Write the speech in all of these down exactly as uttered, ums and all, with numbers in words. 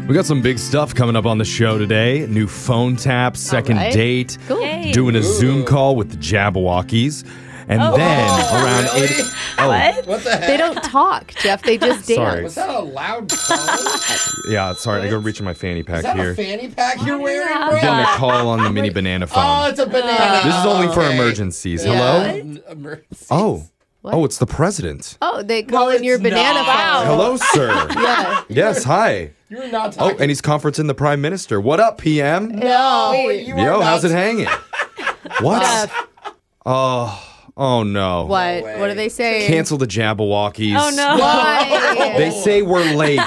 We got some big stuff coming up on the show today. New phone tap, second right. date, Cool. Yay. doing a Ooh. Zoom call with the Jabberwockies. And Oh. then Oh, around really? eight. Oh, What? What the heck? They don't talk, Jeff. They just dance. Sorry. Was that a loud phone? yeah, sorry. I gotta reach in my fanny Is pack that here. a fanny pack you're wearing, have Brett? Getting a call on the mini banana phone. Oh, it's a banana. This is only for Okay. emergencies. Yeah. Hello? Emergencies. Oh. What? Oh, it's the president. Oh, they call No, in your it's banana not. phone. Hello, sir. Yeah. Yes, hi. You're not Oh, talking. and he's conferencing the prime minister. What up, P M? no, Wait. you are Yo, not. how's it hanging? What? Jeff, Oh, oh no. what? way. What are they saying? Cancel the Jabberwockies. Oh, no. Why? They say we're late.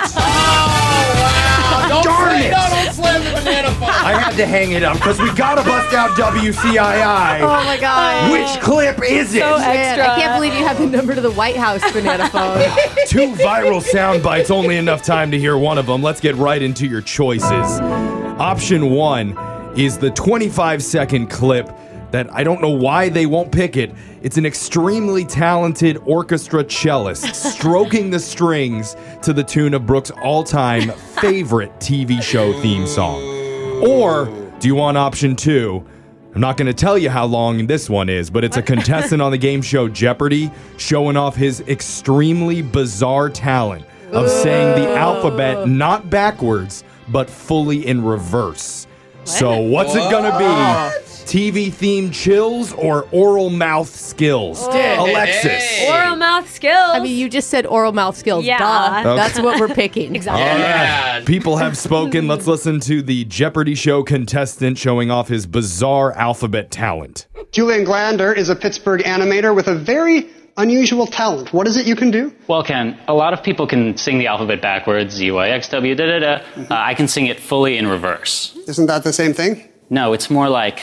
Oh, wow. Don't Darn slam, it. No, don't slam the banana phone. I had to hang it up because we gotta bust out W C I Oh I. my God. Which clip is it? So Man, extra. I can't believe you have the number to the White House banana phone. Two viral sound bites, only enough time to hear one of them. Let's get right into your choices. Option one is the twenty-five second clip that I don't know why they won't pick it. It's an extremely talented orchestra cellist stroking the strings to the tune of Brooke's all-time favorite T V show theme song. Or do you want option two? I'm not going to tell you how long this one is, but it's a contestant on the game show Jeopardy showing off his extremely bizarre talent of saying the alphabet not backwards, but fully in reverse. So what's it going to be? T V themed chills or oral mouth skills? Alexis. Hey. Oral mouth skills. I mean, you just said oral mouth skills. Yeah. Duh. Okay. That's what we're picking. exactly. All Yeah. right. People have spoken. Let's listen to the Jeopardy show contestant showing off his bizarre alphabet talent. Julian Glander is a Pittsburgh animator with a very unusual talent. What is it you can do? Well, Ken, a lot of people can sing the alphabet backwards, Z Y X W, da da da. Uh, I can sing it fully in reverse. Isn't that the same thing? No, it's more like.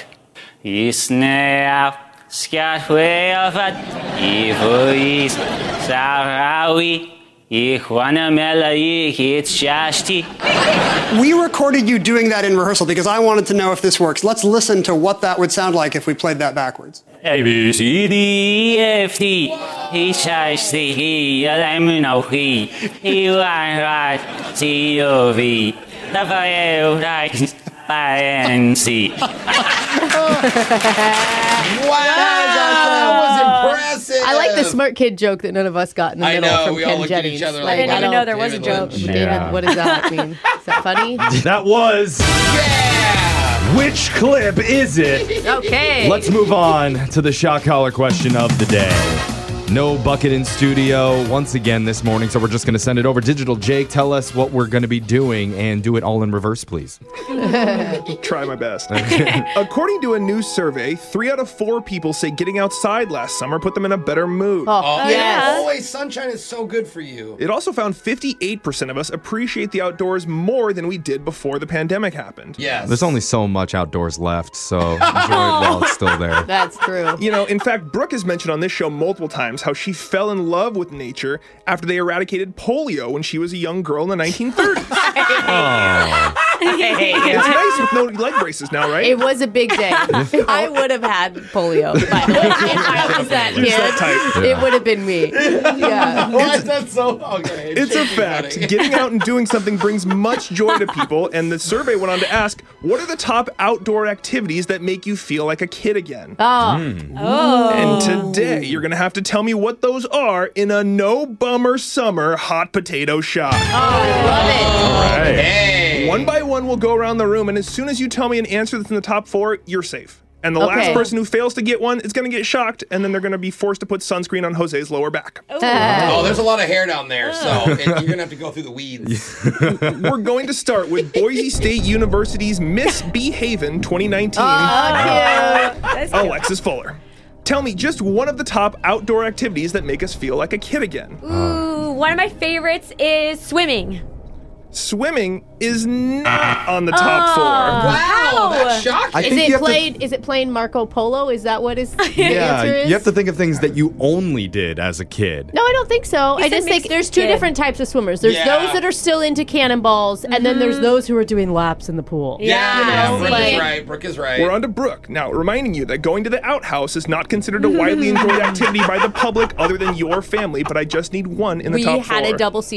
Isnea, Skatweafat, Ivois, Sarawi, Ihuanamela, Ihitshashti. We recorded you doing that in rehearsal because I wanted to know if this works. Let's listen to what that would sound like if we played that backwards. A, B, C, D, E, F, D, H, I, C, E, L, M, N, O, P, E, Y, Y, C, O, V, W, X, Y, and Z. Wow, that was impressive. I like the smart kid joke that none of us got in the I middle know, from we all Ken looked at Jennings. each other I like, didn't I even don't- know there was a David joke. Lynch. David, Yeah. what does that mean? Is that funny? That was. Yeah. Which clip is it? Okay. Let's move on to the shot collar question of the day. No bucket in studio once again this morning, so we're just going to send it over. Digital Jake, tell us what we're going to be doing and do it all in reverse, please. Try my best. According to a new survey, three out of four people say getting outside last summer put them in a better mood. Oh, Oh, yes. always sunshine is so good for you. It also found fifty-eight percent of us appreciate the outdoors more than we did before the pandemic happened. Yes. There's only so much outdoors left, so enjoy it while it's still there. That's true. You know, in fact, Brooke has mentioned on this show multiple times how she fell in love with nature after they eradicated polio when she was a young girl in the nineteen thirties. Oh. It's nice with no leg braces now, right? It was a big day. I would have had polio, by the way. If I was that You're kid, that type. it would have been me. Yeah. Why is that so? Okay. it It's a should be fact. funny. Getting out and doing something brings much joy to people, and the survey went on to ask, what are the top outdoor activities that make you feel like a kid again? Oh, Oh. And today, you're going to have to tell me what those are in a no-bummer summer hot potato shot. I love it. Hey. One by one, we'll go around the room, and as soon as you tell me an answer that's in the top four, you're safe. And the last Okay. person who fails to get one is going to get shocked, and then they're going to be forced to put sunscreen on Jose's lower back. Oh, there's a lot of hair down there, so it, you're gonna have to go through the weeds. We're going to start with Boise State University's Miss Behaven twenty nineteen, Oh, cute. That's cute. Alexis Fuller. Tell me just one of the top outdoor activities that make us feel like a kid again. Ooh, one of my favorites is swimming. Swimming is not on the top four. Wow, that's I shocking. Is think you it have to- played? Is it playing Marco Polo? Is that what his the Yeah, answer is? you have to think of things that you only did as a kid. No, I don't think so. He's I a just think mixed there's two kid. different types of swimmers. There's Yeah. those that are still into cannonballs, and then there's those who are doing laps in the pool. Yeah, You know, Brooke like- is right. Brooke is right. We're on to Brooke. Now, reminding you that going to the outhouse is not considered a widely enjoyed activity by the public other than your family, but I just need one in the We top four. had a double seater.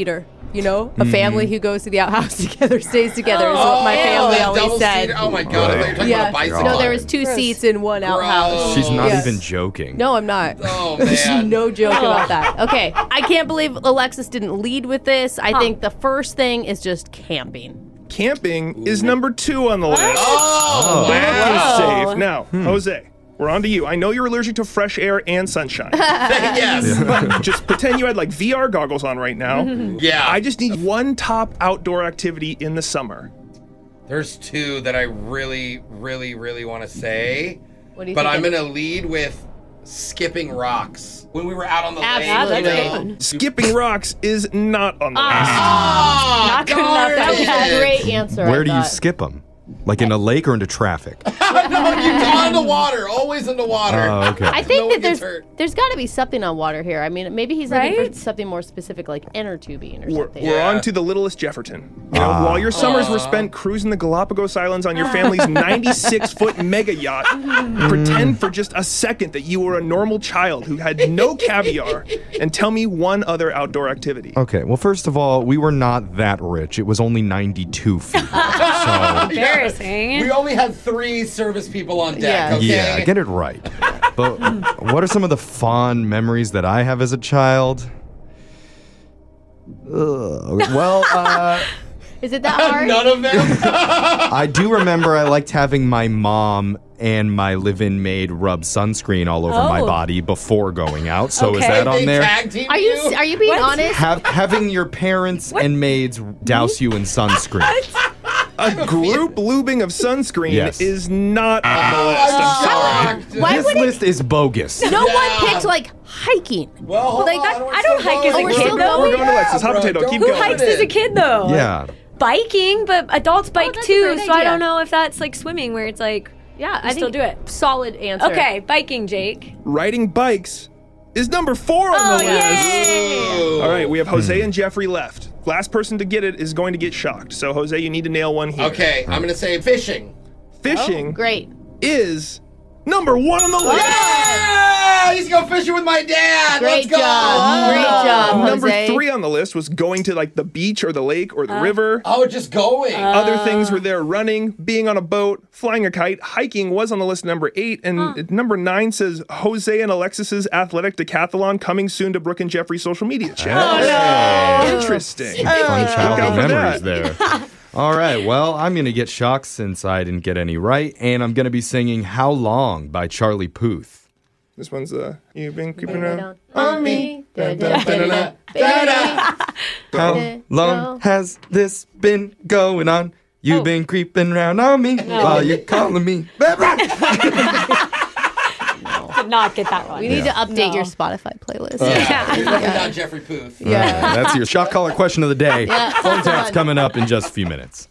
You know, a family who goes to the outhouse together stays together is what my family that always double said. seat- Oh my god! I thought you were talking Yeah. about a bicycle. No, there was two seats in one outhouse. She's not Yes. even joking. No, I'm not. Oh There's man! no joke about that. Okay, I can't believe Alexis didn't lead with this. I think the first thing is just camping. Camping is number two on the list. Oh, That is wow. safe. Now, Jose, we're on to you. I know you're allergic to fresh air and sunshine. yes. But just pretend you had like V R goggles on right now. Yeah. I just need one top outdoor activity in the summer. There's two that I really, really, really want to say, What do you but think? I'm gonna lead with skipping rocks. When we were out on the Absolutely. lake, That's a you good know. one. Skipping rocks is not on the Ah, Not good enough. darn That was That's a it. great answer. Where I do you thought. skip them? Like in a lake or into traffic? no, you go into water. Always into water. Oh, okay. I think No that one there's gets hurt. there's got to be something on water here. I mean, maybe he's looking Right? for something more specific, like inner tubing or We're, something. we're Yeah. on to the littlest Jefferton. You know, while your summers were spent cruising the Galapagos Islands on your family's ninety-six foot mega yacht, pretend for just a second that you were a normal child who had no caviar and tell me one other outdoor activity. Okay, well, first of all, we were not that rich. It was only ninety-two feet. So, Embarrassing. We only had three service people on deck. Yeah. Okay. yeah, get it right. But what are some of the fond memories that I have as a child? Ugh. Well, uh, Is it that hard? None of them. I do remember I liked having my mom and my live-in maid rub sunscreen all over my Oh. body before going out. So is Okay. that on They there? tag team Are you are you being What? honest? Have, having your parents and maids douse you in sunscreen. A group lubing of sunscreen Yes. is not on the list. I'm sorry. Shocked. Why This would it? list is bogus. No Yeah. one picked like hiking. Well, hold Like on. that- we're I don't still hike as a going. We're kid, still though. We're going to Alexis. Hot bro, potato. don't Keep Who going. hikes as a kid though? Yeah. Biking, but adults bike that's a too, great so I idea. don't know if that's like swimming where it's like, Yeah, I I still think do it. Solid answer. Okay, biking, Jake. Riding bikes is number four on Oh, the list. yay! Ooh. All right, we have Jose and Jeffrey left. Last person to get it is going to get shocked. So, Jose, you need to nail one here. Okay, I'm gonna say fishing. Fishing Great. is number one on the list. Yeah, he's go fishing with my dad. Great Let's go. job. Great job, Number Jose. three on the list was going to like the beach or the lake or the river. Oh, just going. Other things were there running, being on a boat, flying a kite, hiking was on the list number eight. And number nine says Jose and Alexis's athletic decathlon coming soon to Brooke and Jeffrey's social media channel. Interesting. Fun out childhood for memories that. there. All right, well, I'm going to get shocked since I didn't get any right, and I'm going to be singing How Long by Charlie Puth. This one's uh, you've been creeping around. On me. Da, da, da, da, da. Baby. How long has this been going on? You've Oh. been creeping around on me while you're calling me. Did not get that one. We need to update No. your Spotify playlist. Yeah, he's looking down Jeffrey Puth. Yeah. That's your shock collar question of the day. Yeah. Phone tap's coming up in just a few minutes.